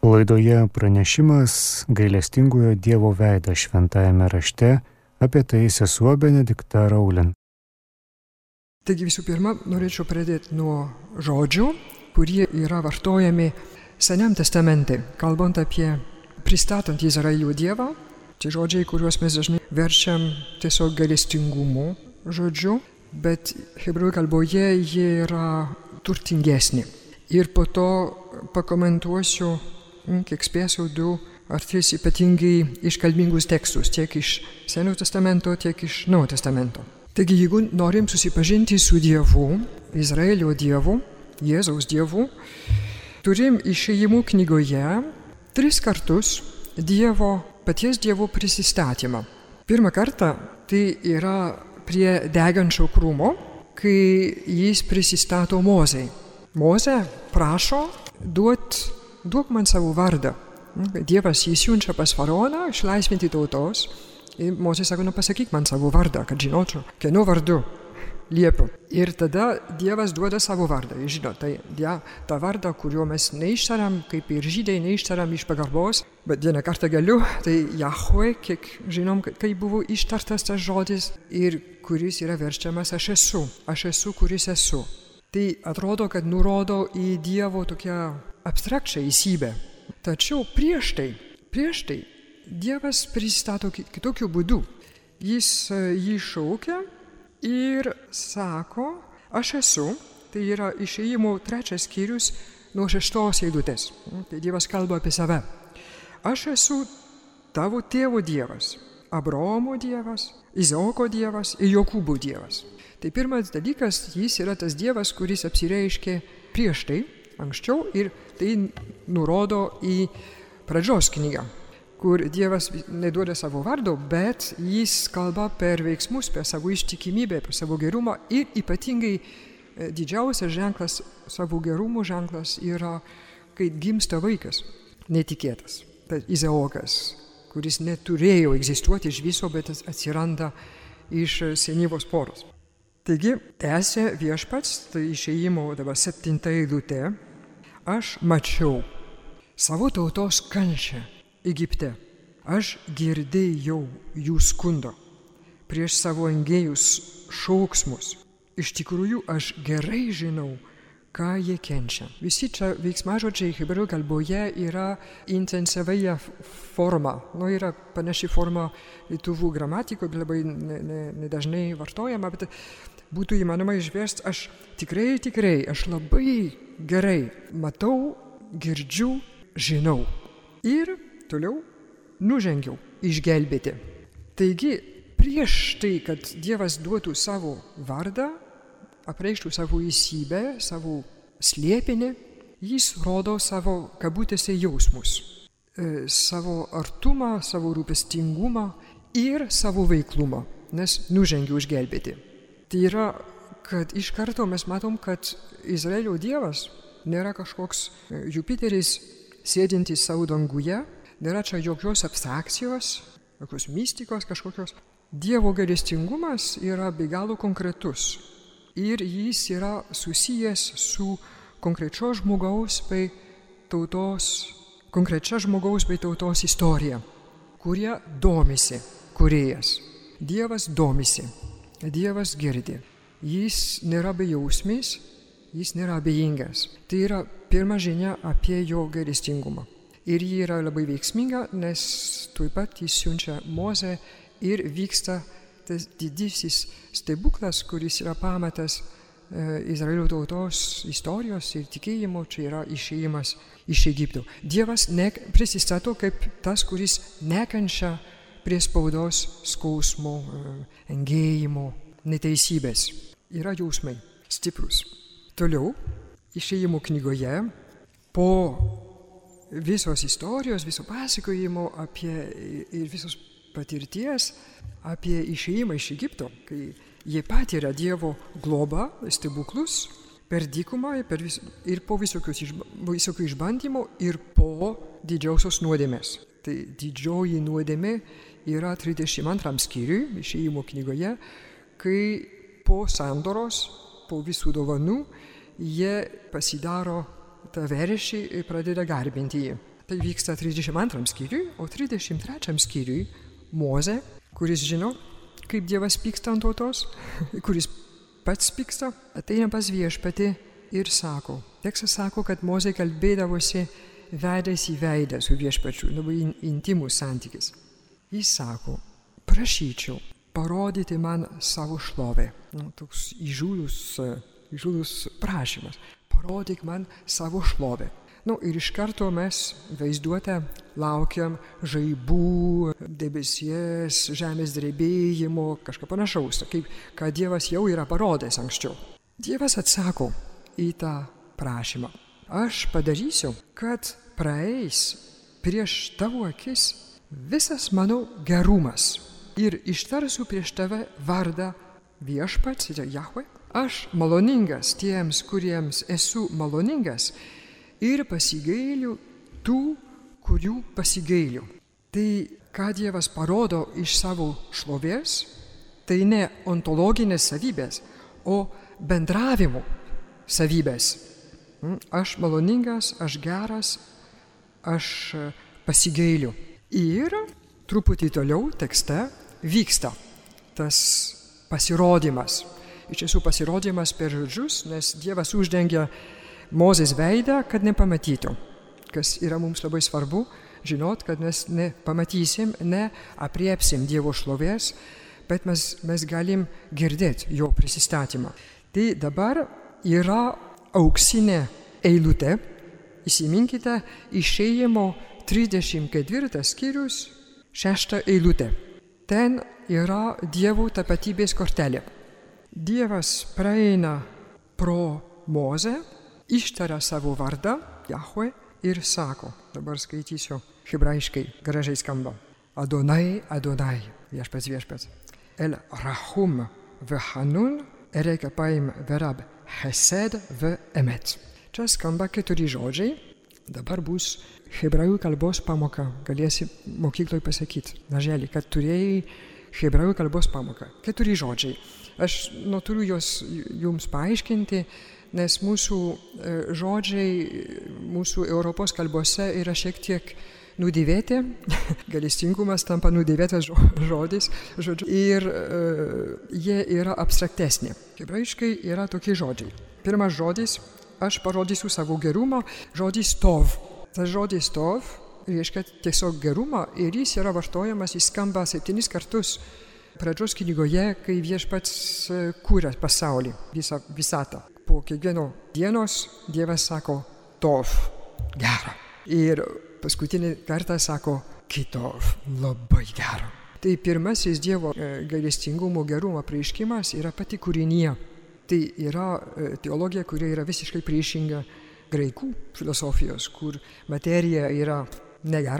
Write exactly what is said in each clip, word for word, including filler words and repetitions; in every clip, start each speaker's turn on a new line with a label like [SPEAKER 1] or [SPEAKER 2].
[SPEAKER 1] Laidoje pranešimas gailestingojo Dievo veidą šventajame rašte, apie tai sesuo Benedikta Raulin.
[SPEAKER 2] Taigi visų pirma, norėčiau pradėti nuo žodžių, kurie yra vartojami Seniam testamente, kalbant apie pristatant Izraelio Dievą. Tai žodžiai, kuriuos mes dažnai verčiam tiesiog gailestingumu žodžiu, bet hebrajų kalboje jie yra turtingesni. Ir po to pakomentuosiu, kiek spėsiu, du ar tris ypatingai iškalbingus tekstus, tiek iš Senojo testamento, tiek iš Naujojo testamento. Taigi, jeigu norim susipažinti su Dievu, Izraelio Dievu, Jėzaus Dievu, turim Išėjimų knygoje tris kartus Dievo, paties Dievo prisistatymą. Pirmą kartą tai yra prie degančio krūmo, kai jis prisistato Mozei. Moze prašo, duot, duok man savo vardą. Dievas jį siunčia pas faraoną, išlaisvinti tautos. Ir Mozė sako, nu pasakyk man savo vardą, kad žinočiau, kieno vardu liepiu. Ir tada Dievas duoda savo vardą. Ir žino, tai ja, tą vardą, kurio mes neištariam, kaip ir žydai neištariam iš pagarbos, bet vieną kartą galiu, tai Jahve, kiek žinom, kai buvo ištartas tas žodis ir kuris yra verčiamas aš esu, aš esu, kuris esu. Tai atrodo, kad nurodo į Dievo tokią abstrakčią esybę. Tačiau prieš tai, prieš tai Dievas pristato kitokiu būdu. Jis jį šaukia ir sako, aš esu, tai yra Išėjimo trečias skyrius nuo šeštos eilutės. Tai Dievas kalba apie save. Aš esu tavo tėvo Dievas, Abraomo Dievas, Izaoko Dievas ir Jokūbo Dievas. Tai pirmas dalykas, jis yra tas Dievas, kuris apsireiškė prieš tai, anksčiau, ir tai nurodo į pradžios knygą, kur Dievas neduoda savo vardo, bet jis kalba per veiksmus, per savo ištikimybę, per savo gerumą ir ypatingai didžiausias ženklas, savo gerumo ženklas yra, kai gimsta vaikas, netikėtas. Tai Izaokas, kuris neturėjo egzistuoti iš viso, bet atsiranda iš senyvos poros. Taigi, tęsė viešpats, tai Išėjimo dabar septinta eilutė, aš mačiau savo tautos kančią Egipte, aš girdėjau jų skundo prieš savo engėjus šauksmus. Iš tikrųjų, aš gerai žinau, ką jie kenčia. Visi čia veiksmažodžiai hebrajų kalboje yra intensyvėja forma. Nu, yra panaši forma lietuvių gramatikoje, labai nedažnai ne, ne vartojama, bet būtų įmanoma išversti, aš tikrai, tikrai, aš labai gerai matau, girdžiu, žinau. Ir toliau nužengiau išgelbėti. Taigi, prieš tai, kad Dievas duotų savo vardą, apreikštų savo esybę, savo slėpinį, jis rodo savo kabutėse jausmus, e, savo artumą, savo rūpestingumą ir savo veiklumą, nes nužengiau išgelbėti. Tai yra, kad iš karto mes matom, kad Izraelio Dievas nėra kažkoks Jupiteris sėdintis savo danguje, nėra čia jokios abstrakcijos, jokios mistikos kažkokios. Dievo gailestingumas yra be galo konkretus ir jis yra susijęs su konkrečios žmogaus bei tautos, konkrečia žmogaus bei tautos istorija, kurie domisi kūrėjas. Dievas domisi. Dievas girdi. Jis nėra bejausmis, jis nėra abejingas. Tai yra pirma žinia apie jo gailestingumą. Ir ji yra labai veiksminga, nes tuoj pat jis siunčia Mozę ir vyksta tas didysis stebuklas, kuris yra pamatas e, Izraelio tautos istorijos ir tikėjimo, čia yra išėjimas iš Egipto. Dievas ne, prisistato kaip tas, kuris nekenčia prie spaudos skausmo, engėjimo, neteisybės. Yra jausmai stiprus. Toliau, Išėjimo knygoje, po visos istorijos, viso pasakojimo apie ir visos patirties apie išėjimą iš Egipto, kai jie patiria Dievo globą, stebuklus, per dykumą per vis, ir po visokių išbandymų ir po didžiausios nuodėmės. Tai didžioji nuodėmė yra trisdešimt antram skyriui Išėjimo knygoje, kai po sandoros, po visų dovanų, jie pasidaro tą veršį ir pradeda garbinti jį. Tai vyksta trisdešimt antram skyriui, o trisdešimt trečiam skyriui Mozė, kuris žino, kaip Dievas pyksta ant tautos, kuris pats pyksta, ateina pas viešpatį ir sako. Tekstas sako, kad Mozė kalbėdavosi veidas į veidą su viešpačiu, labai intimus santykis. Jis sako, prašyčiau parodyti man savo šlovę. Nu, toks įžūlus, įžūlus prašymas. Parodyk man savo šlovę. Nu, ir iš karto mes vaizduotę laukiam žaibų, debesies, žemės drebėjimo, kažką panašaus, kaip ką Dievas jau yra parodęs anksčiau. Dievas atsako į tą prašymą. Aš padarysiu, kad praeis prieš tavo akis visas mano gerumas ir ištarsiu prieš tave vardą viešpats, Jahve. Aš maloningas tiems, kuriems esu maloningas ir pasigailiu tų, kurių pasigailiu. Tai, ką Dievas parodo iš savo šlovės, tai ne ontologinės savybės, o bendravimo savybės. Aš maloningas, aš geras, aš pasigailiu. Ir truputį toliau tekste vyksta tas pasirodymas. Iš tiesų pasirodymas per žodžius, nes Dievas uždengia Mozės veidą, kad nepamatytų. Kas yra mums labai svarbu, žinot, kad mes nepamatysim, neapriepsim Dievo šlovės, bet mes, mes galim girdėti jo prisistatymą. Tai dabar yra auksinė eilutė, įsiminkite, Išėjimo trisdešimt ketvirtas skyrius, šešta eilutė. Ten yra Dievo tapatybės kortelė. Dievas praeina pro Mozę, ištaria savo vardą, Jahve, ir sako, dabar skaitysiu hebrajiškai, gražiai skamba. Adonai, Adonai, viešpats, viešpats. El Rahum vehanun, ereka paim verab Hesed ve'emet. Čia skamba keturi žodžiai, dabar bus hebrajų kalbos pamoka, galėsi mokykloj pasakyti, nažėlį, kad turėjai hebrajų kalbos pamoką. Keturi žodžiai. Aš neturiu juos jums paaiškinti, nes mūsų žodžiai, mūsų Europos kalbose yra šiek tiek nudėvėti, gailestingumas tampa nudėvėtas žodis, žodžiu, ir uh, jie yra abstraktesni. Hebrajiškai yra tokie žodžiai. Pirmas žodis, aš parodysiu savo gerumą, žodis tov. Tas žodis tov reiškia tiesiog gerumą ir jis yra vartojamas, jis skamba septynis kartus pradžios knygoje, kai viešpats kūrė pasaulį, visą visatą. Po kiekvieno dienos Dievas sako tov, gera. Ir paskutinį kartą sako kitov, labai gera. Tai pirmasis Dievo gailestingumo gerumo apreiškimas yra pati kūrinija. Tai yra teologija, kuri yra visiškai priešinga graikų filosofijos, kur materija yra negera.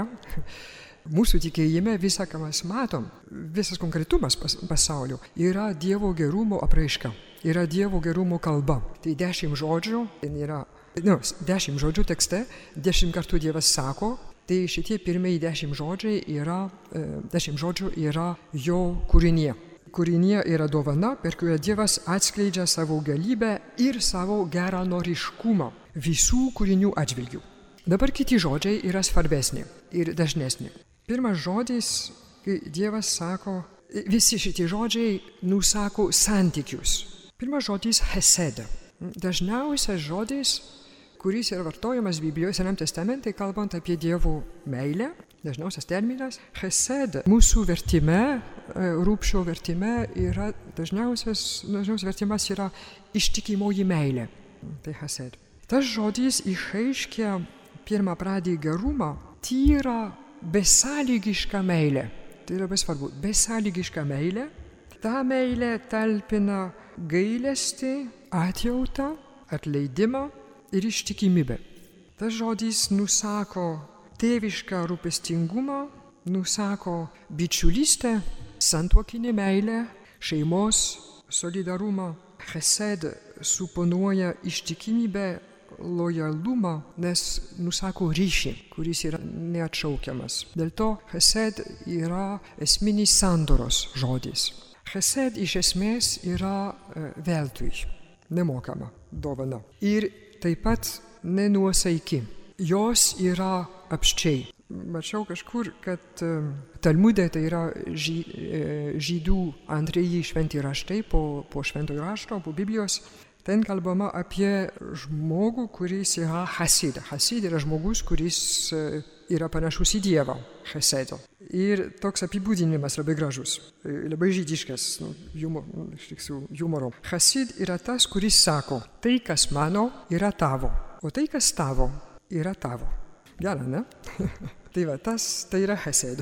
[SPEAKER 2] Mūsų tikėjime visą, ką mes matom, visas konkretumas pas, pasaulio yra Dievo gerumo apraiška, yra Dievo gerumo kalba. Tai dešimt žodžių, yra, nu, dešimt žodžių tekste, dešimt kartų Dievas sako, tai šitie pirmieji dešimt žodžiai yra, dešimt žodžių yra jo kūrinė. Kūrinė yra dovana, per kurią Dievas atskleidžia savo galybę ir savo geranoriškumą visų kūrinių atžvilgių. Dabar kiti žodžiai yra svarbesni ir dažnesni. Pirmas žodis, kai Dievas sako, visi šitie žodžiai nusako santykius. Pirmas žodis hesed. Dažniausias žodis, kuris yra vartojamas Biblijoje Senam testamente, kalbant apie Dievo meilę, dažniausias terminas. Hesed mūsų vertime, Rūpščio vertime, yra dažniausias, dažniausias vertimas yra ištikimoji meilė. Tai hesed. Tas žodis išreiškia pirmą pradį gerumą, tyrą, besąlygišką meilę. Tai labai svarbu. Besąlygišką meilę. Ta meilė talpina gailestį, atjautą, atleidimą ir ištikimybę. Tas žodis nusako tėvišką rūpestingumą, nusako bičiulystę, santuokinę meilę, šeimos solidarumą. Chesed suponuoja ištikimybę, lojalumą, nes nusako ryšį, kuris yra neatšaukiamas. Dėl to chesed yra esminis sandoros žodis. Chesed iš esmės yra veltui, nemokama dovana. Ir taip pat nenuosaiki. jos yra apščiai. Mačiau kažkur, kad Talmude, tai yra žy, žydų antrieji šventi raštai po, po šventojo rašto, po Biblijos, ten kalbama apie žmogų, kuris yra Hasid. Hasid yra žmogus, kuris yra panašus į Dievą, Chesedo. Ir toks apibūdinimas labai gražus, labai žydiškas, nu, humor, humoro. Hasid yra tas, kuris sako, tai, kas mano, yra tavo, o tai, kas tavo, yra tavo. Gera, ne? Tai va, tas, tai yra Chesed.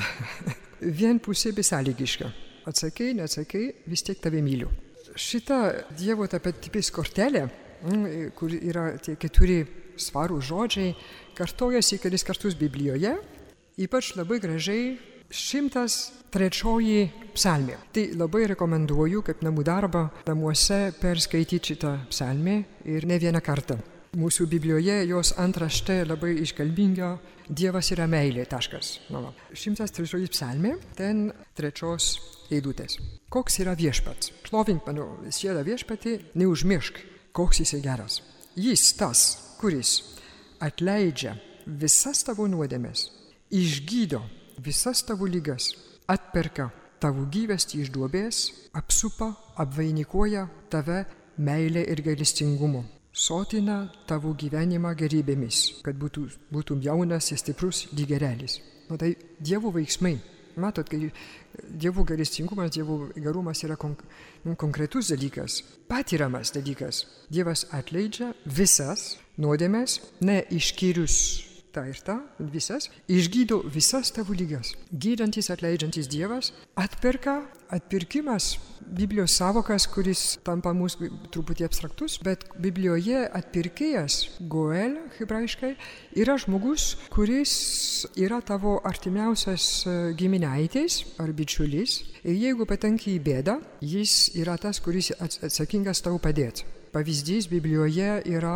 [SPEAKER 2] Vienpusė besąlygiška. Atsakai, neatsakai, vis tiek tave myliu. Šita Dievo tapatybės kortelė, kur yra tie keturi svarūs žodžiai, kartojasi kelis kartus Biblijoje, ypač labai gražiai šimtas trečioji psalmė. Tai labai rekomenduoju, kaip namų darbą, namuose perskaityti šitą psalmę ir ne vieną kartą. Mūsų Biblijoje jos antraštė labai iškalbinga, Dievas yra meilė, taškas. Nu, šimtas trečioji psalmė, ten trečios eilutės. Koks yra viešpats? Šlovink mano sielą viešpatį, neužmiršk, koks jis geras. Jis tas, kuris atleidžia visas tavo nuodėmes, išgydo visas tavo ligas, atperka tavo gyvastį iš duobės, apsupa, apvainikuoja tave meilė ir gailestingumu. Sotina tavo gyvenimą gerybėmis, kad būtų, būtum jaunas ir stiprus lyg erelis. Nu, tai Dievo veiksmai. Matot, kai Dievo gailestingumas, Dievo gerumas yra konk, nu, konkretus dalykas, patiriamas dalykas. Dievas atleidžia visas nuodėmes, ne išskyrus tą ir tą, visas, išgydo visas tavo ligas. Gydantis, atleidžiantis Dievas atperka, atpirkimas, Biblijos savokas, kuris tampa mūsų truputį abstraktus, bet Biblijoje atpirkėjas, Goel, hebrajiškai, yra žmogus, kuris yra tavo artimiausias giminaitis ar bičiulis. Ir jeigu patenki į bėdą, jis yra tas, kuris atsakingas tau padėti. Pavyzdys Biblijoje yra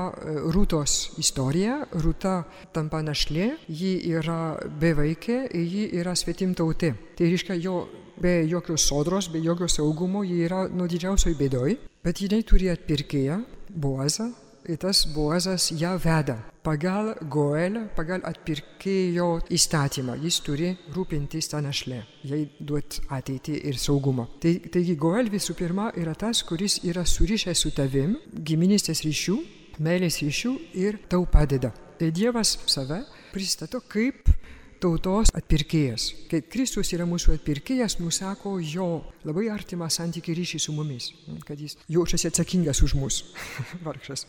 [SPEAKER 2] Rūtos istorija. Rūta tampa našlė, ji yra bevaikė ir ji yra svetimtautė. Tai reiškia, jo be jokios sodros, be jokio saugumo, ji yra nuo didžiausioj bėdoj, bet jinai turi atpirkėją, Boazą, ir tas Boazas ją veda. Pagal Goel, pagal atpirkėjo įstatymą, jis turi rūpintis tą našlę, jai duoti ateitį ir saugumą. Tai, taigi Goel visų pirma yra tas, kuris yra surišęs su tavim, giminystės ryšių, meilės ryšių ir tau padeda. Tai Dievas save pristato kaip tautos atpirkėjas. Kai Kristus yra mūsų atpirkėjas, nusako jo labai artimą santykį ryšį su mumis, kad jis jaučiasi atsakingas už mus. Vargšas.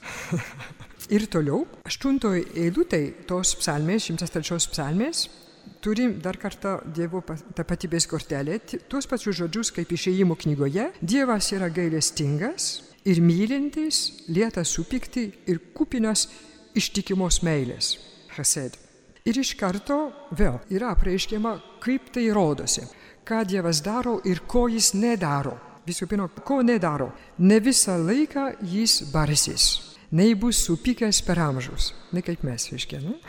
[SPEAKER 2] Ir toliau, aštuntoj eilutėj tos psalmės, šimtas trečios psalmės, turim dar kartą Dievo tapatybės kortelę, tuos pačius žodžius kaip Išėjimo knygoje. Dievas yra gailestingas ir mylintis, lėtas supykti ir kupinas ištikimos meilės. Chesed. Ir iš karto vėl yra apreiškiama, kaip tai rodosi, ką Dievas daro ir ko jis nedaro. Visų pirma, ko nedaro. Ne visą laiką jis barsis, nei bus supykęs per amžius. Ne kaip mes, reiškia, ne?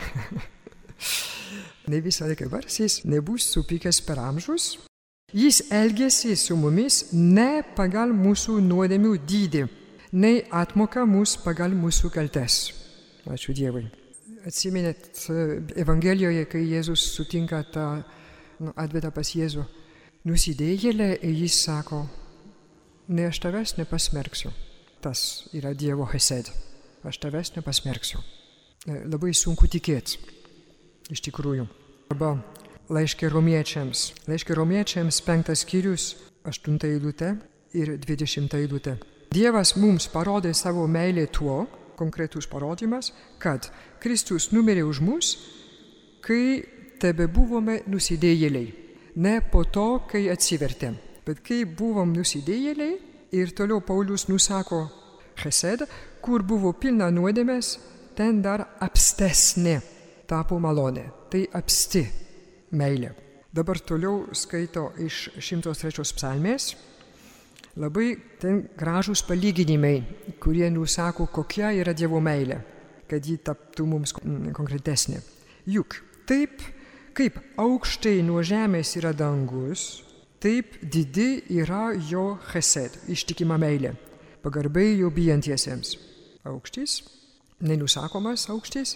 [SPEAKER 2] Ne visą laiką barsis, nebus supykęs per amžius. Jis elgiasi su mumis ne pagal mūsų nuodėmių dydį, nei atmoka mus pagal mūsų kaltes. Ačiū Dievui. Atsimenėt Evangelijoje, kai Jėzus sutinka tą, nu, atveda pas Jėzų nusidėjėlę ir jis sako, ne aš tavęs nepasmerksiu. Tas yra Dievo Chesed. Aš tavęs nepasmerksiu. Labai sunku tikėti, iš tikrųjų. Arba laiškė romiečiams. Laiškė romiečiams penktas skyrius, aštunta eilutė ir dvidešimta eilutė. Dievas mums parodė savo meilę tuo, konkretus parodymas, kad Kristus numirė už mus, kai tebe buvome nusidėjėliai. Ne po to, kai atsivertėm, bet kai buvom nusidėjėliai ir toliau Paulius nusako Chesed, kur buvo pilna nuodėmės, ten dar apstesnė tapo malonė. Tai apsti meilė. Dabar toliau skaito iš šimtos trečios psalmės. Labai ten gražūs palyginimai, kurie nusako, kokia yra Dievo meilė, kad ji taptų mums konkretesnė. Juk taip, kaip aukštai nuo žemės yra dangus, taip didi yra jo chesed, ištikima meilė, pagarbiai jo bijantiesiems. Aukštis, nenusakomas aukštis,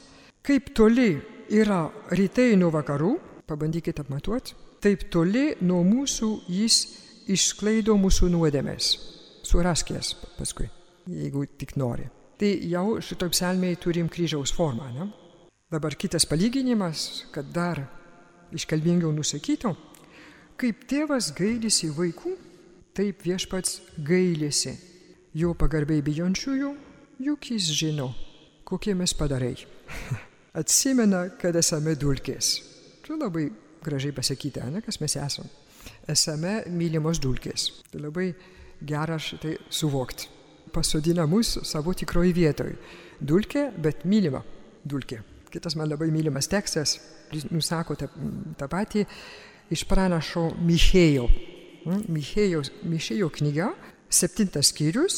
[SPEAKER 2] Kaip toli yra rytai nuo vakarų, pabandykite apmatuoti, taip toli nuo mūsų jis išsklaido mūsų nuodėmes. Surask jas paskui, jeigu tik nori. Tai jau šitoj psalmėje turim kryžiaus formą, ne? Dabar kitas palyginimas, kad dar iškalbingiau nusakytų, kaip tėvas gailisi vaikų, taip viešpats gailisi jo pagarbiai bijančiųjų, juk jis žino, kokie mes padarai. Atsimena, kad esame dulkės. Tai labai gražiai pasakyti, ne, kas mes esame. Esame mylimos dulkės. Tai labai gera šitai suvokti. Pasodina mus savo tikroj vietoj. Dulkė, bet mylima dulkė. Kitas man labai mylimas tekstas, jis nusako tą, tą patį iš pranašo Michėjo. Michėjo, Michėjo knyga, septintas skyrius,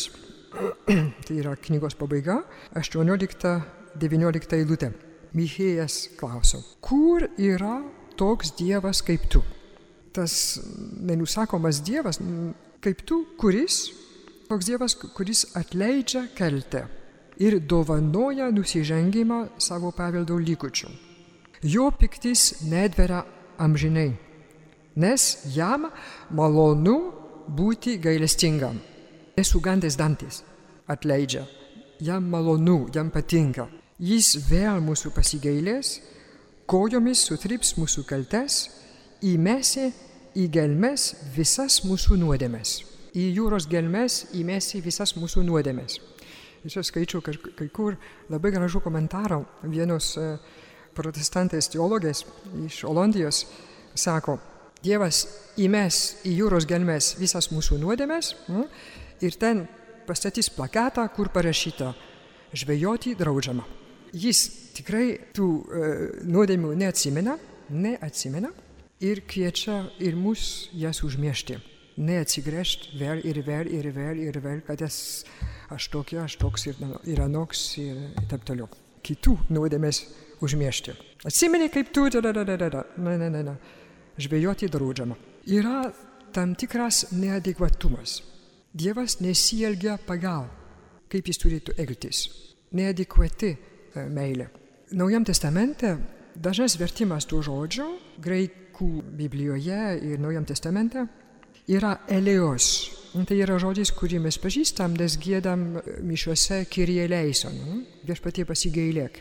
[SPEAKER 2] tai yra knygos pabaiga, aštuoniolikta devyniolikta eilutė. Michėjas klauso, kur yra toks Dievas kaip tu? Tas nenusakomas Dievas kaip tu, kuris, toks Dievas, kuris atleidžia kaltę ir dovanoja nusižengimą savo paveldo likučių. Jo piktis nedveria amžinai, nes jam malonu būti gailestingam. Nesugandęs dantis atleidžia, jam malonu, jam patinka. Jis vėl mūsų pasigailės, kojomis sutryps mūsų kaltes, įmesi į gelmes visas mūsų nuodėmes. Į jūros gelmes įmesi visas mūsų nuodėmes. Aš skaičiau kai kur labai gražų komentarą vienos protestantės teologės iš Olandijos, sako, Dievas įmes į jūros gelmes visas mūsų nuodėmes ir ten pastatys plakatą, kur parašyta žvejoti draudžiama. Jis tikrai tų e, nuodėmių neatsimena, neatsimena ir kviečia ir mus jas užmiršti. Neatsigręžti vėl ir vėl ir vėl ir vėl, kad jas aš tokia, aš toks ir, ir anoks ir taip toliau. Kitų nuodėmės užmiršti. Atsimeni kaip tu, da, da, da, da, da. Ne, ne, ne, ne. Žvejoti draudžiama. Yra tam tikras neadekvatumas. Dievas nesielgia pagal, kaip jis turėtų elgtis. Neadekvati meilė. Naujam testamente dažnas vertimas tų žodžių, graikų Biblijoje ir Naujam testamente, yra eleos. Tai yra žodis, kurį mes pažįstam, nes giedam mišiuose Kyrie eleison, viešpatie pasigailėk.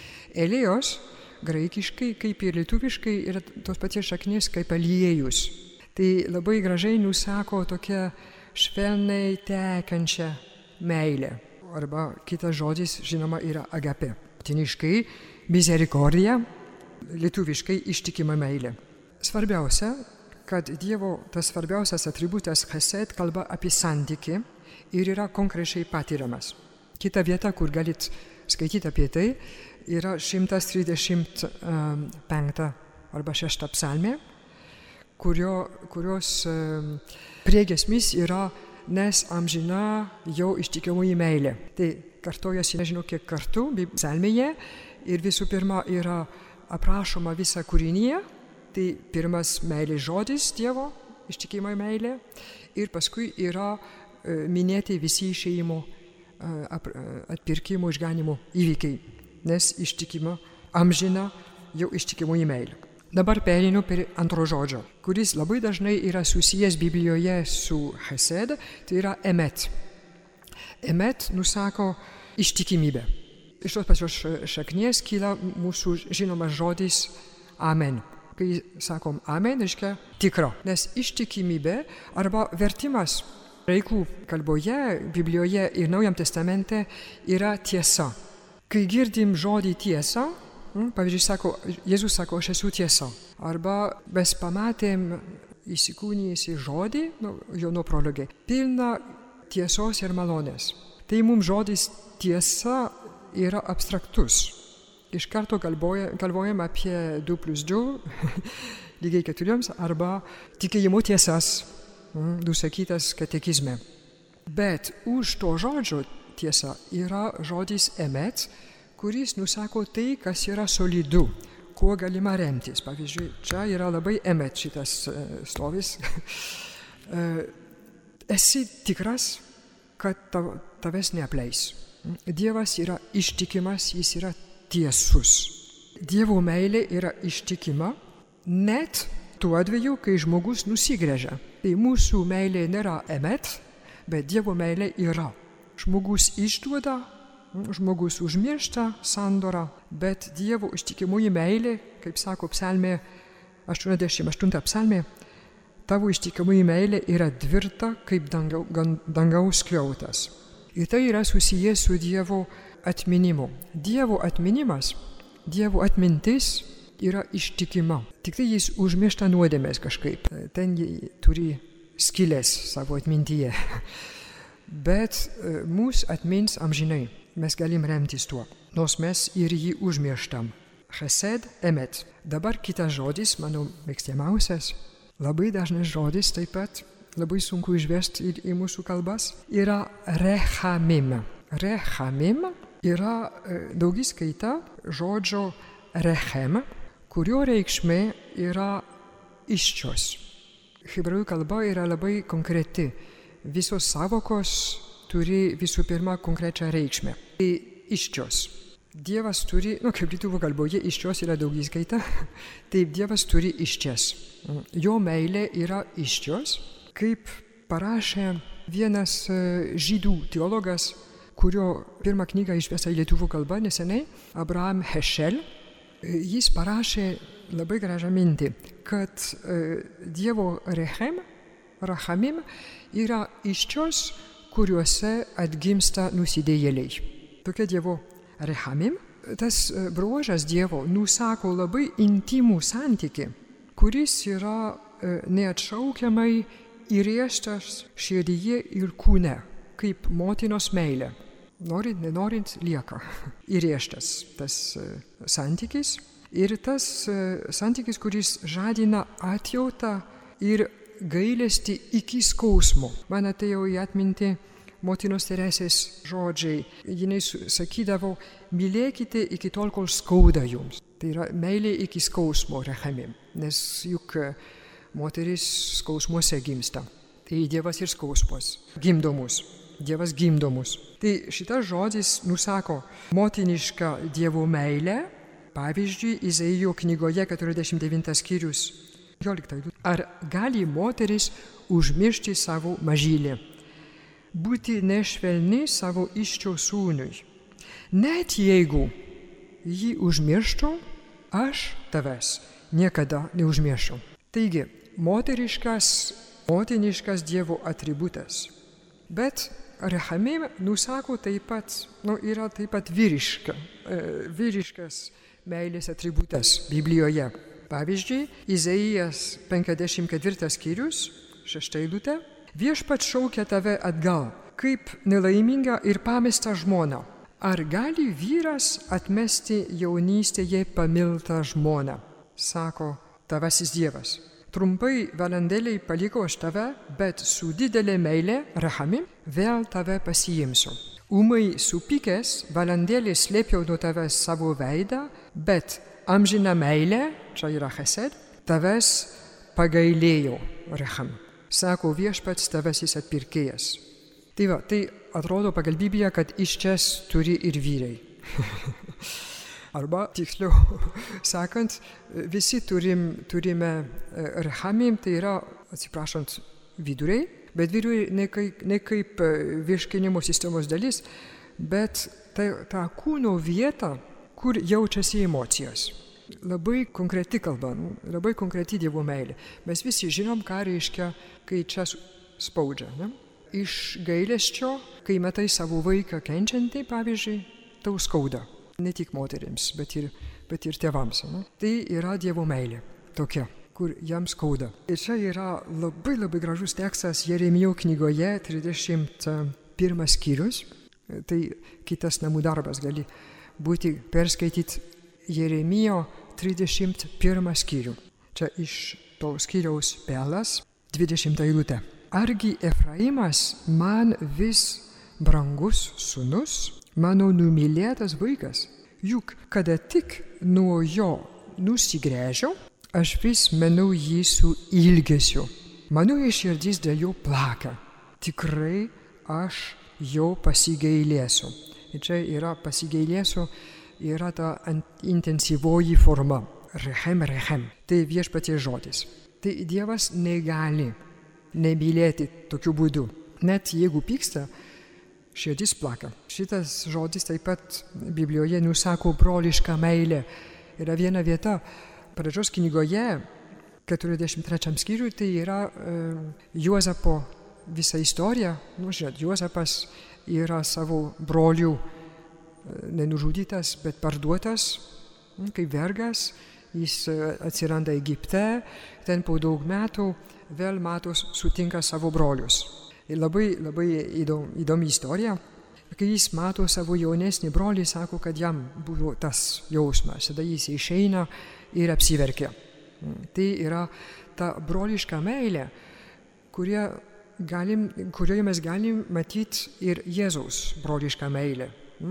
[SPEAKER 2] Eleos graikiškai, kaip ir lietuviškai, yra tos paties šaknies kaip aliejus. Tai labai gražiai nusako tokia švelniai tekančią meilę. Arba kitas žodis, žinoma, yra agape. Latiniškai misericordija, lietuviškai ištikima meilė. Svarbiausia, kad Dievo tas svarbiausias atributas chesed kalba apie santykį ir yra konkrečiai patiriamas. Kita vieta, kur galit skaityti apie tai, yra šimtas trisdešimt penkta arba šešta psalmė, kurio, kurios priegiesmis yra nes amžina jo ištikimoji meilė. Tai kartojasi nežinau kiek kartų psalmėje ir visų pirma yra aprašoma visa kūrinija. Tai pirmas meilės žodis Dievo, ištikima meilė, ir paskui yra e, minėti visi išėjimo, e, atpirkimo, išganimo įvykiai, nes ištikima, amžina jau ištikimoji meilė. Dabar perinu per antro žodžio, kuris labai dažnai yra susijęs Biblijoje su chesed, tai yra emet. Emet nusako ištikimybę. Iš tos pačios šaknies kyla mūsų žinomas žodis amen. Kai sakom amen, reiškia tikra, nes ištikimybė arba vertimas graikų kalboje, Biblijoje ir Naujam testamente yra tiesa. Kai girdim žodį tiesa, pavyzdžiui, sako, Jėzus sako, aš esu tiesa. Arba mes pamatėm įsikūnijusį žodį, nu, Jono prologe, pilna tiesos ir malonės. Tai mums žodis tiesa yra abstraktus. Iš karto galvojam apie du plus du, lygiai keturiems, arba tikėjimo tiesas, nusakytas katekizme. Bet už to žodžio tiesa yra žodis emet, kuris nusako tai, kas yra solidu, kuo galima remtis. Pavyzdžiui, čia yra labai emet šitas stovis. Esi tikras, kad tavęs neapleis. Dievas yra ištikimas, jis yra tiesus. Dievo meilė yra ištikima net tuo atveju, kai žmogus nusigręžia. Tai mūsų meilė nėra emet, bet Dievo meilė yra. Žmogus išduoda, žmogus užmiršta sandorą, bet Dievo ištikimoji meilė, kaip sako psalmė, aštuoniasdešimt aštunta psalmė, tavo ištikimoji meilė yra tvirta kaip dangau, dangaus skliautas. Ir tai yra susijęs su Dievo atminimu. Dievo atminimas, Dievo atmintis yra ištikima. Tik tai jis užmiršta nuodėmės kažkaip. Ten jie turi skylės savo atmintyje. Bet mūsų atmins amžinai. Mes galim remtis tuo. Nors mes ir jį užmirštam. Chesed, emet. Dabar kitas žodis, mano mėgstamiausias, labai dažnas žodis taip pat, labai sunku išversti į, į mūsų kalbas, yra rechamim. Rechamim yra e, daugiskaita žodžio rechem, kurio reikšmė yra iščios. Hebrajų kalba yra labai konkreti. Visos savokos turi visų pirma konkrečią reikšmę. Tai iščios. Dievas turi, nu kaip lietuvių kalboje iščios yra daugiskaita, taip Dievas turi iščias. Jo meilė yra iščios, kaip parašė vienas žydų teologas, kurio pirmą knygą išversta į lietuvių kalbą neseniai, Abraham Heschel. Jis parašė labai gražią mintį, kad Dievo rechem, rachamim yra iščios, kuriuose atgimsta nusidėjėliai. Tokia Dievo rechamim, tas bruožas Dievo nusako labai intimų santykį, kuris yra neatšaukiamai įrėžtas širdyje ir kūne, kaip motinos meilė. Norint, nenorint, lieka įrėžtas tas santykis. Ir tas santykis, kuris žadina atjautą ir gailestį iki skausmo. Man atėjo į atmintį motinos Teresės žodžiai. Jinai sakydavo, mylėkite iki tol, kol skauda jums. Tai yra meilė iki skausmo, rechamim. Nes juk moteris skausmuose gimsta. Tai Dievas ir skausmas. Gimdomus. Dievas gimdomus. Tai šitas žodis nusako motinišką Dievo meilę. Pavyzdžiui, Izaijo knygoje keturiasdešimt devintas skyrius. Ar gali moteris užmiršti savo mažylį? Būti nešvelni savo iščio sūnui. Net jeigu jį užmirštų, aš tavęs niekada neužmiršiu. Taigi, moteriškas, motiniškas Dievo atributas. Bet rechamim nusako taip pat, nu, yra taip pat vyriška, e, vyriškas meilės atributas Biblijoje. Pavyzdžiui, Izaijas penkiasdešimt ketvirtas skyrius, šešta eilutė. Viešpats šaukia tave atgal, kaip nelaimingą ir pamestą žmoną. Ar gali vyras atmesti jaunystėje pamiltą žmoną? Sako tavasis Dievas. Trumpai valandėliai paliko aš tave, bet su didelė meilė, rachamim, vėl tave pasiimsiu. Ūmai supykęs, valandėlį slėpiau nuo tavęs savo veidą, bet amžina meilė, čia yra chesed, tavęs pagailėjau, rachamim. Sako viešpats tavasis atpirkėjas. Tai va, tai atrodo pagal Bibliją, kad iščias turi ir vyrai. Arba, tiksliau sakant, visi turim, turime rechamim, tai yra, atsiprašant, viduriai, bet viduriai ne kaip, ne kaip virškinimo sistemos dalis, bet tai ta kūno vieta, kur jaučiasi emocijos. Labai konkreti kalba, labai konkreti Dievo meilė. Mes visi žinom, ką reiškia, kai čia spaudžia. Ne? Iš gailesčio, kai matai savo vaiką kenčiantį, pavyzdžiui, tau skauda. Ne tik moterims, bet ir, bet ir tėvams. Ne? Tai yra Dievo meilė, tokia, kur jam skauda. Ir čia yra labai labai gražus tekstas Jeremijo knygoje, trisdešimt pirmas skyrius. Tai kitas namų darbas gali būti perskaityti Jeremijo trisdešimt pirmą skyrių. Čia iš to skyriaus pelas, dvidešimta eilutė. Argi Efraimas man vis brangus sūnus, mano numylėtas vaikas? Juk kada tik nuo jo nusigręžiau, aš vis menau jį su ilgesiu. Mano širdis dėl jo plaka. Tikrai aš jo pasigailėsiu. Ir čia yra pasigailėsiu, yra ta intensyvoji forma. Rechem, rechem. Tai viešpaties žodis. Tai Dievas negali nemylėti tokiu būdu. Net jeigu pyksta, širdis plaka. Šitas žodis taip pat Biblijoje nusako brolišką meilę. Yra viena vieta pradžios knygoje, keturiasdešimt trečiam skyriui, tai yra e, Juozapo visa istorija. Nu, žiūrėt, Juozapas yra savo brolių e, nenužudytas, bet parduotas kaip vergas. Jis atsiranda Egipte, ten po daug metų vėl matos sutinka savo brolius. Ir labai, labai įdomi, įdomi istorija. Kai jis mato savo jaunesnį brolį, sako, kad jam buvo tas jausmas. Tada jis išeina ir apsiverkia. Tai yra ta broliška meilė, kurie galim, kurioje mes galim matyti ir Jėzaus brolišką meilę.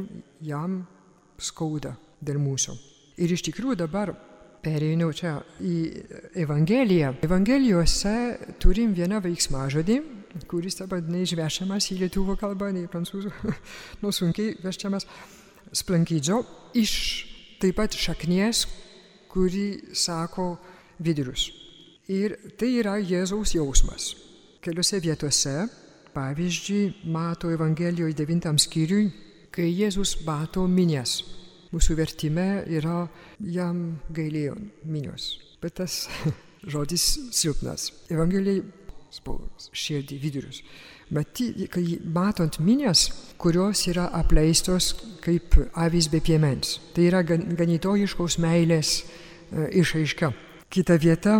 [SPEAKER 2] Jam skauda dėl mūsų. Ir iš tikrųjų dabar pereinu čia į Evangeliją. Evangelijose turim vieną veiksmažodį, kuris dabar neišverčiamas į lietuvių kalbą, nei prancūzų, nu sunkiai verčiamas, splankydžio, iš taip pat šaknies, kuri sako vidurius. Ir tai yra Jėzaus jausmas. Keliose vietose, pavyzdžiui, mato Evangelijoje devintam skyriui, kai Jėzus mato minias. Mūsų vertime yra jam gailėjo minios, bet tas žodis silpnas. Evangelijai spalvos, širdį, vidurius. Maty, kai matant minias, kurios yra apleistos kaip avys be piemens. Tai yra ganytojiškos meilės e, išaiška. Kita vieta,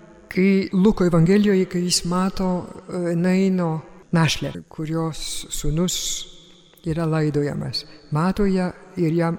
[SPEAKER 2] kai Luko Evangelijoje, kai jis mato e, Naino našlę, kurios sūnus yra laidojamas. Mato ją ir jam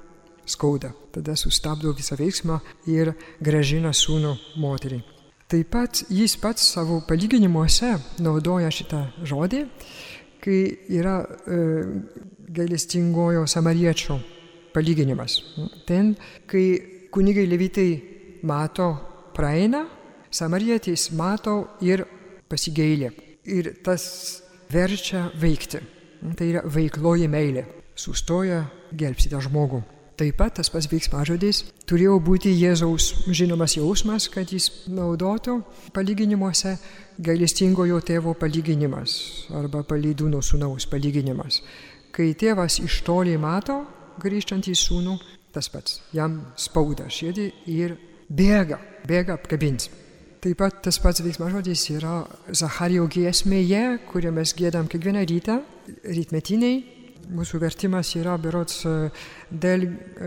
[SPEAKER 2] skauda. Tada sustabdo visą veiksmą ir grąžina sūnų moteriai. Taip pat jis pats savo palyginimuose naudoja šitą žodį, kai yra e, gailestingojo samariečio palyginimas. Ten, kai kunigai levitai mato praeina, samarietis mato ir pasigailė. Ir tas verčia veikti. Tai yra veikloji meilė. Sustoja gelbsti tą žmogų. Taip pat tas pats veiksmažodis turėjo būti Jėzaus žinomas jausmas, kad jis naudotų palyginimuose gailestingojo tėvo palyginimas arba palydūno sūnaus palyginimas. Kai tėvas iš toli mato grįžtantį sūnų, tas pats, jam spauda širdį ir bėga, bėga apkabinti. Taip pat tas pats veiksmažodis yra Zacharijo giesmėje, kurią mes giedam kiekvieną rytą, rytmetiniai. Mūsų vertimas yra berods dėl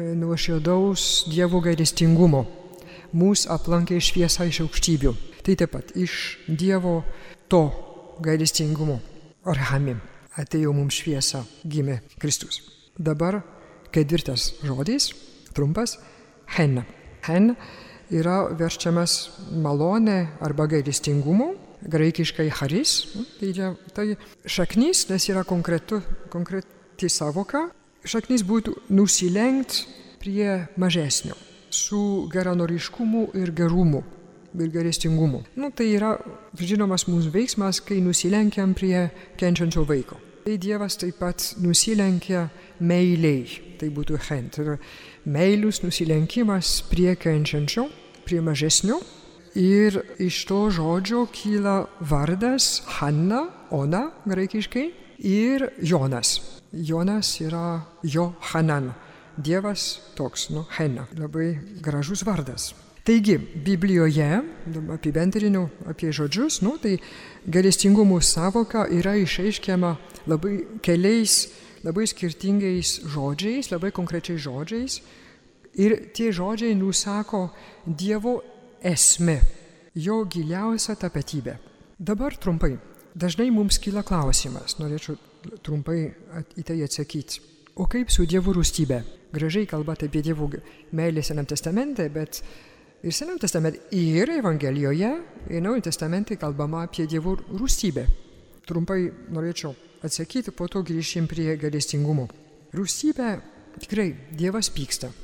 [SPEAKER 2] nuoširdaus Dievo gailestingumo. Mūsų aplankė šviesa iš aukštybių. Tai taip pat iš Dievo to gailestingumo. Arhamim. Atėjo mums šviesa, gimė Kristus. Dabar ketvirtas žodis, trumpas, hen. Hen yra verčiamas malonė arba gailestingumu. Graikiškai charis. Tai, tai šaknis, nes yra konkretu, konkretu savoka, šaknis būtų nusilenkt prie mažesnio, su geranoriškumu ir gerumu, ir gailestingumu. Nu, tai yra žinomas mūsų veiksmas, kai nusilenkiam prie kenčiančio vaiko. Tai Dievas taip pat nusilenkia meiliai, tai būtų chen. Tai yra meilus nusilenkimas prie kenčiančio, prie mažesnio. Ir iš to žodžio kyla vardas Hanna, Ona graikiškai, ir Jonas. Jonas yra Johanan. Dievas toks, nu, Henna. Labai gražus vardas. Taigi, Biblijoje, apibendrinu apie žodžius, nu, tai gailestingumo savoka yra išaiškiama labai keliais, labai skirtingais žodžiais, labai konkrečiais žodžiais. Ir tie žodžiai nusako Dievo esmę, jo giliausią tapatybę. Dabar trumpai. Dažnai mums kyla klausimas, norėčiau trumpai į tai atsakyti. O kaip su Dievo rūstybė? Gražiai kalbate apie Dievo meilę Senam testamente, bet ir Senam testamente, ir Evangelijoje, ir Naujam testamente kalbama apie Dievo rūstybę. Trumpai norėčiau atsakyti, po to grįšim prie gailestingumo. Rūstybė, tikrai, Dievas pyksta.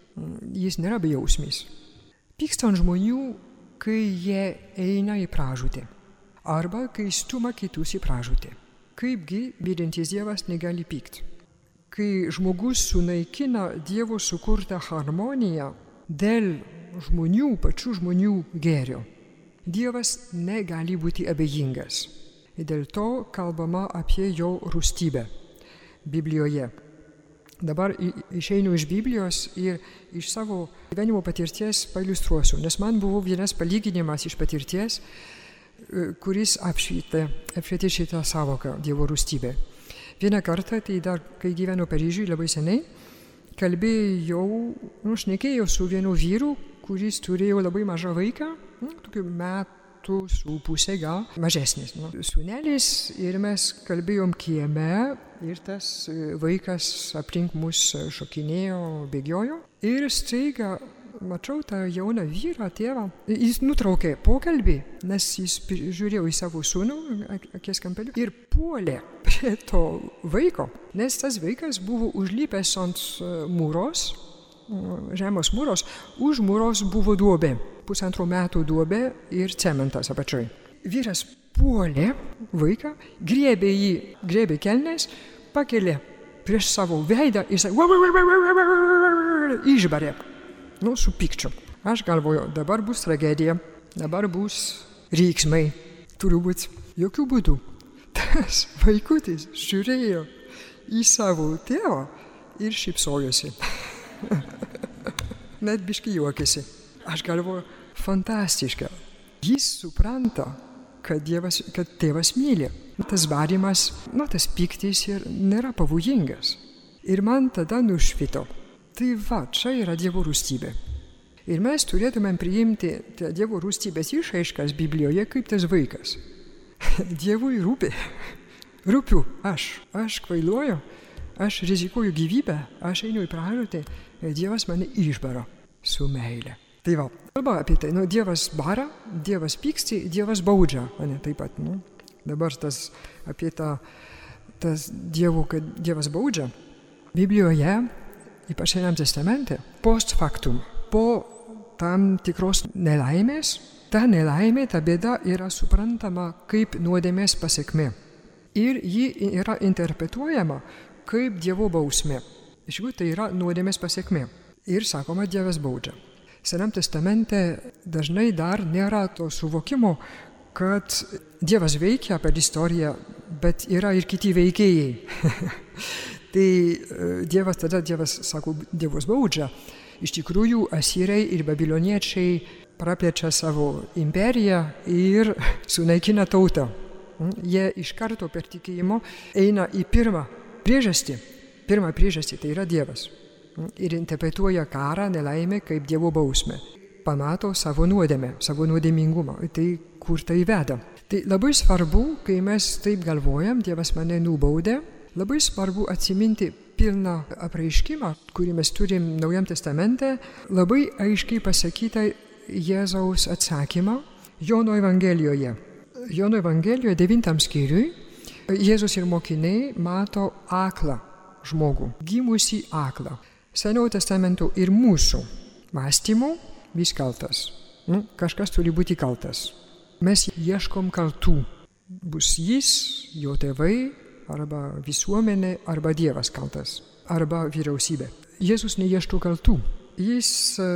[SPEAKER 2] Jis nėra bejausmis. Pyksta ant žmonių, kai jie eina į pražūtį. Arba kai stuma kitus į pražūtį. Kaipgi bydintis Dievas negali pykti? kai žmogus sunaikina Dievo sukurtą harmoniją dėl žmonių, pačių žmonių gėrio, Dievas negali būti abejingas. Ir dėl to kalbama apie jo rūstybę Biblijoje. Dabar išeinu iš Biblijos ir iš savo gyvenimo patirties pailiustruosiu, nes man buvo vienas palyginimas iš patirties, kuris apšvietė, apšvietė šitą savoką Dievo rūstybė. Vieną kartą, tai dar kai gyvenau Paryžiuje labai seniai, kalbėjau, nu, šnekėjau su vienu vyru, kuris turėjo labai mažą vaiką, nu, tokių metų su pusė gal, mažesnis, nu, sūnelis, ir mes kalbėjom kieme, ir tas vaikas aplink mus šokinėjo, bėgiojo, ir staiga mačiau tą jauną vyrą, tėvą, jis nutraukė pokalbį, nes jis žiūrėjo į savo sūnų, akies kampeliu, ir puolė prie to vaiko, nes tas vaikas buvo užlipęs ant mūros, žemos mūros, už mūros buvo duobė, pusantro metų duobė ir cementas apačioj. Vyras puolė vaiką, griebė jį, griebė kelnes, pakelė prieš savo veidą ir sakė, išbarė. Nu, su pykčiu. Aš galvoju, dabar bus tragedija, dabar bus ryksmai. Turiu būti jokių būdų. Tas vaikutis žiūrėjo į savo tėvą ir šypsojosi. Net biškai juokėsi. Aš galvoju, fantastiška. Jis supranta, kad, dievas, kad tėvas myli. Tas barimas, nu, tas pyktis ir nėra pavojingas. Ir man tada nušvito. Tai va, čia yra Dievo rūstybė. Ir mes turėtumėm priimti Dievo rūstybės išaiškas Biblijoje kaip tas vaikas. Dievui rūpi. Rūpiu aš. Aš kvailuoju, aš rizikuoju gyvybę, aš einu į pražūtį ir Dievas mane išbaro su meile. Tai va, kalba apie tai, nu, Dievas bara, Dievas pyksti, Dievas baudžia, ne, taip pat. Nu. Dabar tas apie tą, tas Dievo, kad Dievas baudžia. Biblijoje, ypač Senajame testamente, post factum, po tam tikros nelaimės, ta nelaimė, ta bėda yra suprantama kaip nuodėmės pasekmė. Ir ji yra interpretuojama kaip Dievo bausmė. Iš tikrųjų, tai yra nuodėmės pasekmė. Ir sakoma, Dievas baudžia. Senajame testamente dažnai dar nėra to suvokimo, kad Dievas veikia per istoriją, bet yra ir kiti veikėjai. Tai Dievas, tada Dievas sako, Dievas baudžia. Iš tikrųjų, asyriai ir babiloniečiai praplečia savo imperiją ir sunaikina tautą. Jie iš karto per tikėjimo eina į pirmą priežastį. Pirmą priežastį, tai yra Dievas. Ir interpretuoja karą, nelaimę kaip Dievo bausmę. Pamato savo nuodėmę, savo nuodėmingumą. Tai kur tai veda. Tai labai svarbu, kai mes taip galvojam, Dievas mane nubaudė, labai svarbu atsiminti pilną apreiškimą, kurį mes turim Naujam testamente, labai aiškiai pasakytą Jėzaus atsakymą Jono Evangelijoje. Jono Evangelijoje devintam skyriui Jėzus ir mokiniai mato aklą žmogų, gimusį aklą. Senojo testamento ir mūsų mąstymų vis kaltas. Nu, kažkas turi būti kaltas. Mes ieškom kaltų. Bus jis, jo tėvai, arba visuomenė, arba Dievas kaltas, arba vyriausybė. Jėzus neieško kaltų. Jis,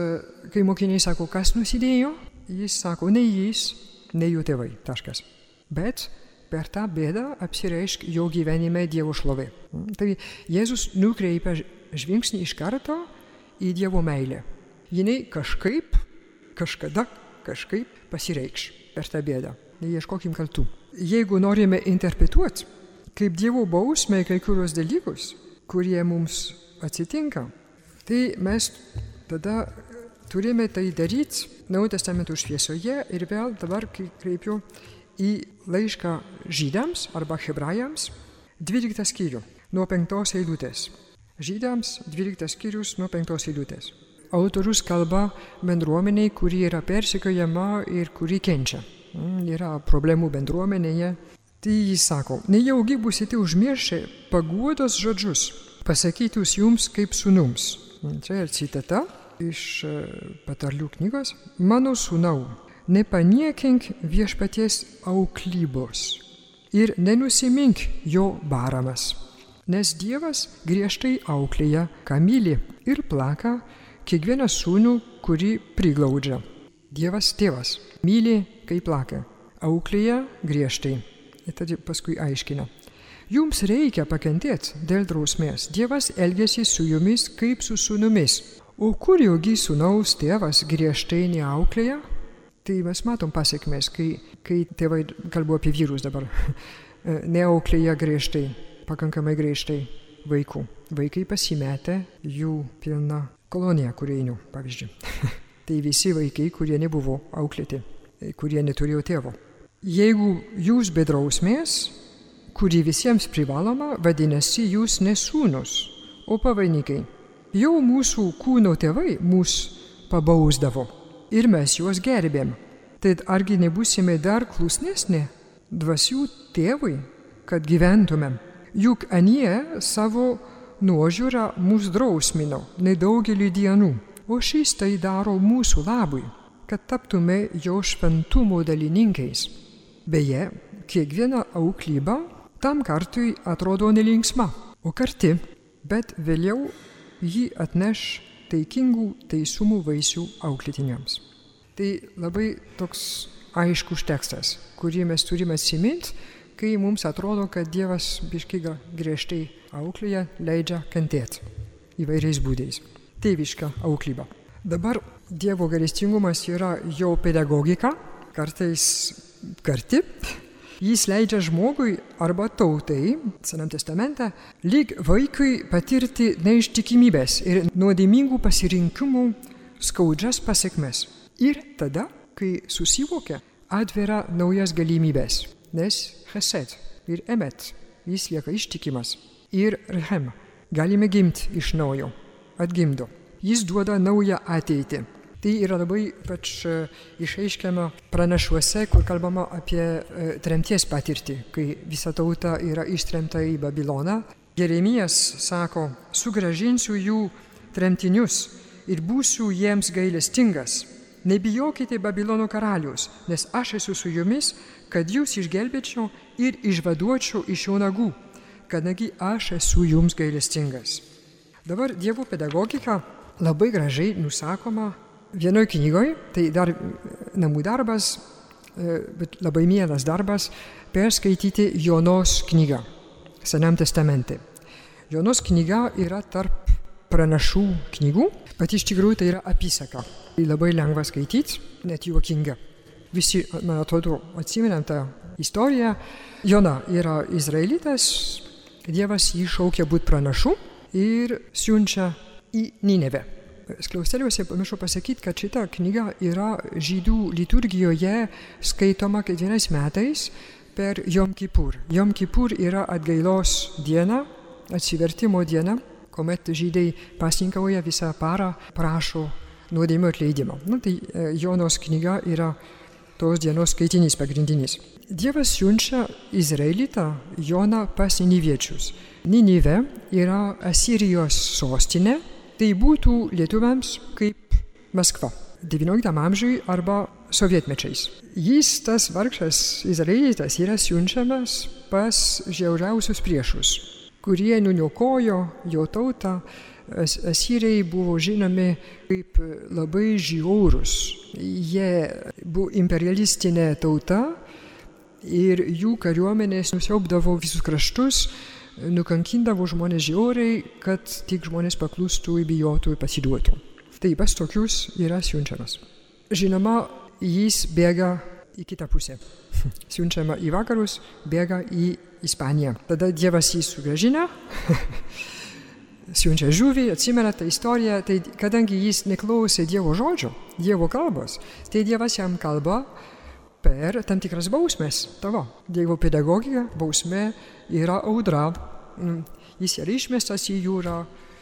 [SPEAKER 2] kai mokiniai sako, kas nusidėjo, jis sako, ne jis, ne jų tėvai, taškas. Bet per tą bėdą apsireišk jo gyvenime Dievo šlovė. Tai Jėzus nukreipia žvilgsnį iš karto į Dievo meilę. Jinai kažkaip, kažkada, kažkaip pasireikš per tą bėdą. Neieškokim kaltų. Jeigu norime interpretuoti kaip Dievo bausmė kai kurios dalykus, kurie mums atsitinka, tai mes tada turime tai daryti Naujojo testamento šviesoje ir vėl dabar kreipiu į laišką žydams arba hebrajams, dvyliktą skyrių nuo penktos eilutės. Žydams dvyliktas skyrius nuo penktos eilutės. Autorius kalba bendruomeniai, kuri yra persekiojama ir kuri kenčia. Yra problemų bendruomenėje. Tai jis sako, nejaugi busite užmiršę paguodos žodžius, pasakytus jums kaip sūnums. Čia ir citata iš patarlių knygos. Mano sūnau, nepaniekink viešpaties auklybos ir nenusimink jo baramas. nes Dievas griežtai auklėja, ką myli, ir plaka kiekvieną sūnų, kurį priglaudžia. Dievas tėvas myli, kai plaka, auklėja griežtai. Ir tada paskui aiškina. Jums reikia pakentėti dėl drausmės. Dievas elgiasi su jumis kaip su sūnumis. O kur jaugi sūnaus tėvas griežtai neauklėja? Tai mes matom pasiekmes, kai, kai tėvai, kalbu apie vyrus dabar, neauklėja griežtai, pakankamai griežtai vaikų. Vaikai pasimetė, jų pilna kolonija kūrėjinių, pavyzdžiui. Tai visi vaikai, kurie nebuvo auklėti, kurie neturėjo tėvo. Jeigu jūs be drausmės, kuri visiems privaloma, vadinasi, jūs nesūnus, o pavainikai. Jau mūsų kūno tėvai mus pabausdavo ir mes juos gerbėm. Tai argi nebūsime dar klusnesni dvasių tėvui, kad gyventumėm? Juk anie savo nuožiūrą mus drausmino nedaugelį dienų, o šis tai daro mūsų labui, kad taptume jo šventumo dalininkais. Beje, kiekviena auklyba tam kartui atrodo nelinksma, o karti, bet vėliau jį atneš taikingų teisumų vaisių auklėtiniams. Tai labai toks aiškus tekstas, kurį mes turime atsiminti, kai mums atrodo, kad Dievas biškai griežtai auklėja, leidžia kentėti įvairiais būdais. Tėviška auklyba. Dabar Dievo gailestingumas yra jo pedagogika, kartais karti. Jis leidžia žmogui arba tautai, Senam testamente, lyg vaikui patirti neištikimybės ir nuodėmingų pasirinkimų skaudžias pasekmes. Ir tada, kai susivokia, atveria naujas galimybės, nes chesed ir emet, jis lieka ištikimas. Ir rehem, galime gimti iš naujo, atgimdo. Jis duoda naują ateitį. Tai yra labai pač išaiškiama pranašuose, kur kalbama apie e, tremties patirtį, kai visa tauta yra ištremta į Babiloną. Jeremijas sako, sugrąžinsiu jų tremtinius ir būsiu jiems gailestingas. Nebijokite Babilono karalius, nes aš esu su jumis, kad jūs išgelbėčiau ir išvaduočiau iš jo nagų, kadangi aš esu jums gailestingas. Dabar Dievo pedagogika labai gražiai nusakoma vienoj knygoj, tai dar namų darbas, bet labai mielas darbas, perskaityti Jonos knygą Senam testamente. Jonos knyga yra tarp pranašų knygų, bet iš tikrųjų tai yra apysaka. Tai labai lengva skaityti, net juokinga. Visi, man atrodo, atsimenam tą istoriją. Jona yra izraelitas, Dievas jį šaukia būti pranašu ir siunčia į Ninevę. Skliausteliuose pamiršau pasakyti, kad šita knyga yra žydų liturgijoje skaitoma kiekvienais metais per Jom Kipur. Jom Kipur yra atgailos diena, atsivertimo diena, kuomet žydai pasninkauja visą parą, prašo nuodėmių atleidimo. Na, tai Jonos knyga yra tos dienos skaitinys pagrindinis. Dievas siunčia izraelitą Joną pas niniviečius. Ninive yra Asirijos sostinė. Tai būtų lietuviams kaip Maskva, devynioliktam amžiui arba sovietmečiais. Jis, tas vargšas izraelitas, yra siunčiamas pas žiauriausius priešus, kurie nuniokojo jo tautą. Asyriai buvo žinomi kaip labai žiaurūs. Jie buvo imperialistinė tauta ir jų kariuomenės nusiaubdavo visus kraštus, nukankindavo žmonės žiauriai, kad tik žmonės paklustų, bijotų ir pasiduotų. Tai pas tokius yra siunčiamas. Žinoma, jis bėga į kitą pusę. Siunčiama į vakarus, bėga į Ispaniją. Tada Dievas jį sugrąžina, siunčia žuvį, atsimena tą istoriją, tai kadangi jis neklausė Dievo žodžio, Dievo kalbos, tai Dievas jam kalba per tam tikras bausmės. Tavo Dievo pedagogika, bausmė yra audra. Jis yra išmestas į jūrą,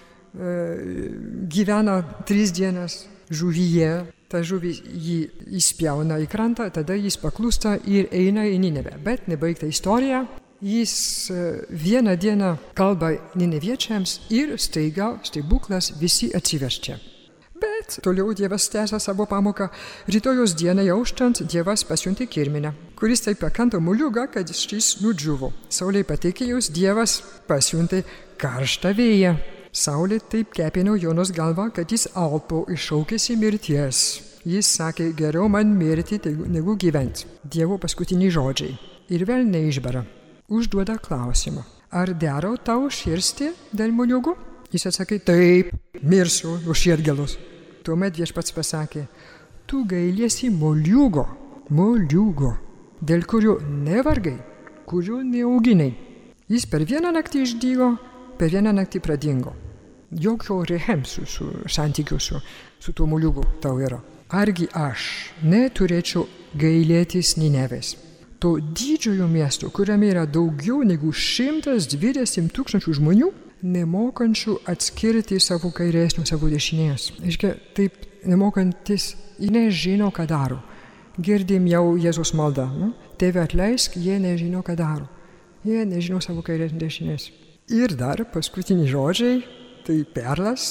[SPEAKER 2] gyvena tris dienas žuvyje, ta žuvis jį įspjauna į krantą, tada jis paklūsta ir eina į Ninevę. Bet nebaigta istorija, jis vieną dieną kalba nineviečiams ir staiga stebuklas visi atsiverčia. Bet toliau Dievas tęsia savo pamoką. Rytojos dienai auštant Dievas pasiuntė kirminę. kuris taip pakando moliūgą, kad šis nudžiuvo. Saulei patekėjus Dievas pasiuntė karštą vėją. Saulė taip kepino Jonos galvą, kad jis alpo iššaukėsi mirties. Jis sakė, geriau man mirti negu gyventi. Dievo paskutiniai žodžiai. Ir vėl neišbara. Užduoda klausimą. Ar dera tau širsti dėl moliūgų? Jis atsakė, taip, mirsiu už širdgėlos. Tuomet Viešpats pasakė, tu gailiesi moliūgo, moliūgo, dėl kurio nevargai, kurio neauginai. Jis per vieną naktį išdygo, per vieną naktį pradingo. Jokio rehem su, su santykiu su, su tuo moliūgu tau yra. Argi aš neturėčiau gailėtis Ninevės, to didžiojo miesto, kuriame yra daugiau negu šimtas dvidešimt tūkstančių žmonių, nemokančių atskirti savo kairės nuo savo dešinės. Iškia, taip nemokantis, jie nežino, ką daro. Girdim jau Jėzus maldą. Ne? Tėve atleisk, jie nežino, ką daro. Jie nežino savo kairės nuo dešinės. Ir dar paskutiniai žodžiai, tai perlas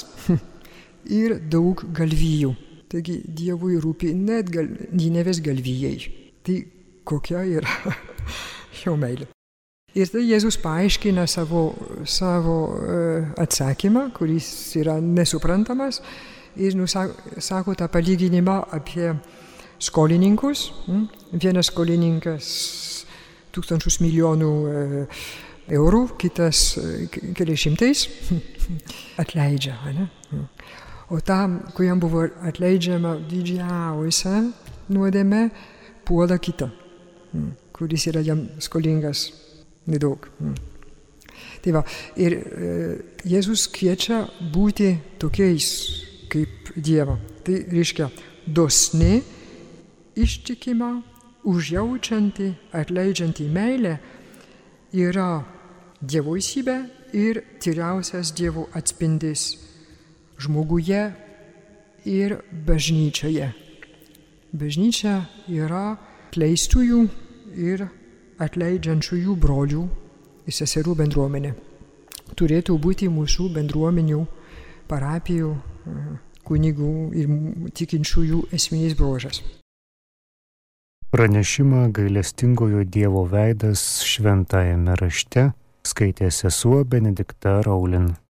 [SPEAKER 2] ir daug galvijų. Taigi Dievui rūpi net gal, Ninevės galvijai. Tai kokia yra jo meilė. Ir tai Jėzus paaiškina savo, savo uh, atsakymą, kuris yra nesuprantamas, ir nusako tą palyginimą apie skolininkus. Mm? Vienas skolininkas tūkstančius milijonų uh, eurų, kitas uh, keliais šimtais atleidžia. Ne? O tam, kuriam buvo atleidžiama didžiausia nuodėmė, puola kitą, mm, kuris yra jam skolingas nedaug. Mm. Tai va, ir e, Jėzus kviečia būti tokiais kaip Dievą. Tai reiškia dosni, ištikima, užjaučianti, atleidžianti meilė yra dievoisybė ir tyriausias Dievo atspindis žmoguje ir bažnyčioje. Bažnyčia yra atleistųjų ir atleidžiančiųjų brolių ir seserų bendruomenė. Turėtų būti mūsų bendruomenių, parapijų, kunigų ir tikinčiųjų esminis bruožas.
[SPEAKER 1] Pranešimą Gailestingojo Dievo veidas šventajame rašte skaitė sesuo Benedikta Raulin.